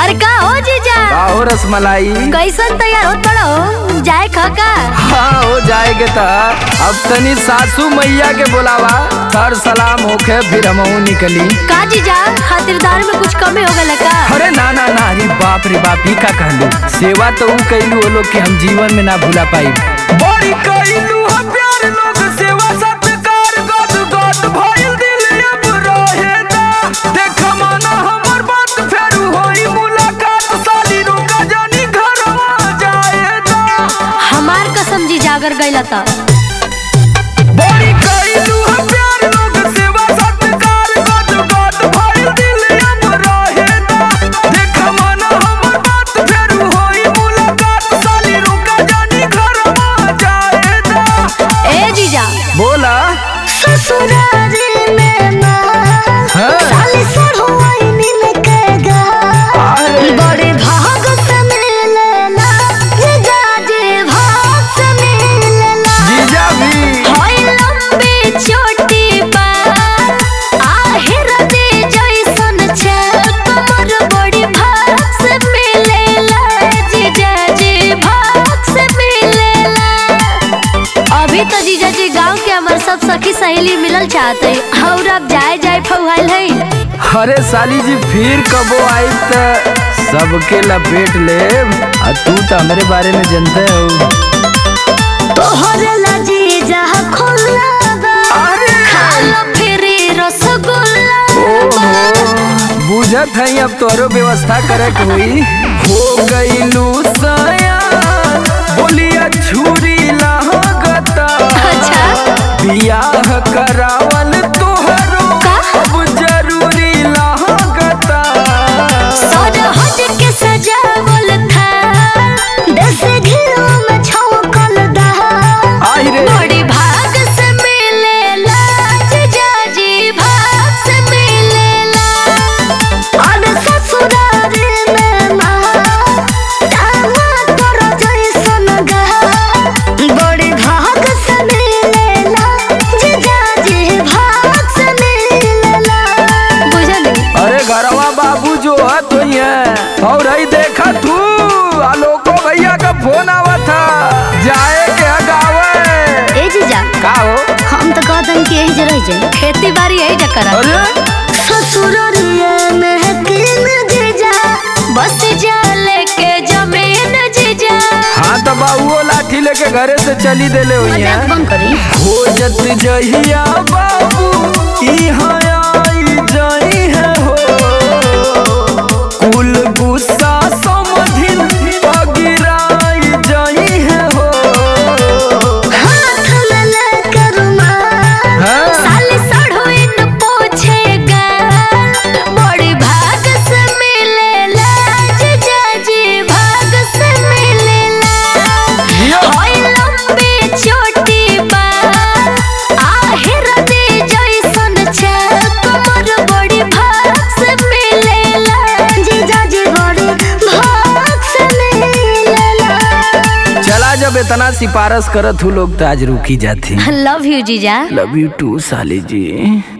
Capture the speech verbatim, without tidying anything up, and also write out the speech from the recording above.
अरे का हो जीजा? का हो रसमलाई? कैसन तैयार होत बड़ो? जाए खका? हाँ हो जाएगे ता। अब तनी सासू मैया के बुलावा, सर सलाम होके फिर हमहू निकली। का जीजा खातिरदार में कुछ कमी हो गल का? अरे ना ना ना, अरे बाप रे बाप, ही का कहलू। सेवा तो ऊ कैलू वो लोग के हम जीवन में ना भूला पाई। बड़ी कैलू हम प्यार लोग सेवा सत्कार गद गद भइल दिल अब रहे दा। देख माना हमर बात फेरू होई मुलाकात, साली रुका जानी घरवा जाए दा। हमार कसम जीजा अगर गइला ता बड़ी कैलू हम प्यार लोग सेवा सत्कार गद गद भइल दिल अब रहे दा। देख माना हमर बात फेरू होई मुलाकात, साली रुका जानी घरवा जाए दा। ए जीजा बोला ससुरारी में ना हाँ। साली सरहुआई नील के गा अरे। बड़े भाग से मिलेला जीजा जी भाग से मिलेला जीजा भी होई लंबी छोटी बात आहिर दे जैसन छल कमर बड़ी भाग से मिलेला जीजा जी भाग से मिलेला। अभी तो जीजा जी गांव के हमार सब सखी सहेली मिलल चाहते और अब जाए जाए फौहाल है। अरे साली जी फिर कबो आई त सबके लपेट ले। तू तो हमारे बारे में जानते हो। तोहरे ला जीजा खुला बा अरे। खाला फिरी रसगुल्ला ओहो बुझत है, अब तोरो व्यवस्था करे के हुई। हो गईलू सयान बोलिया छुरी लागता। अच्छा। बियाह करावल तोहरो अब जरूरी लागता। सज हज के सजावल था दस घिरो में छौकल दहा आई रे। बड़ी भाग से मिलेला जीजा जी भाग से मिलेला। और ससुरारी में ना दामा तोरा जैसन गा बड़ी भाग से मिलेला जीजा जी भाग से मिलेला। बुझली? अरे घरवा बाबू जो है तो ही है। और ही देखा तू आलोको भैया का फोन आवा था, जाए के गावे। ए जीजा का हो? हम तो कहतन कि यही जरह जाए खेती बाड़ी यही जकर अरे ससुरारिया में किन जीजा बस जा लेके जमीन जीजा। हाँ तो बाबू लाठी लेके घरे से चली देले हुई है। मजाक बंद करी। हो जत जहिया बाबू इहाँ आई जाई है हो। कुल गुस्सा समधिन पगिराई जाई है हो। हाथ में लेके रुमाल हाँ। साली सड़ोइन पोछेगा बड़ी भाग से मिलेला जीजा जी भाग से मिलेला। जियो। होई लंबी छोटी बात आहिर दे जैसन छल कमर बड़ी भाग से मिलेला जीजा जी बड़ी भाग से मिलेला। चला जब इतना सिफारिश करत हूँ लोग तो आज रुकी जाती। लव यू जीजा। लव यू टू साली जी।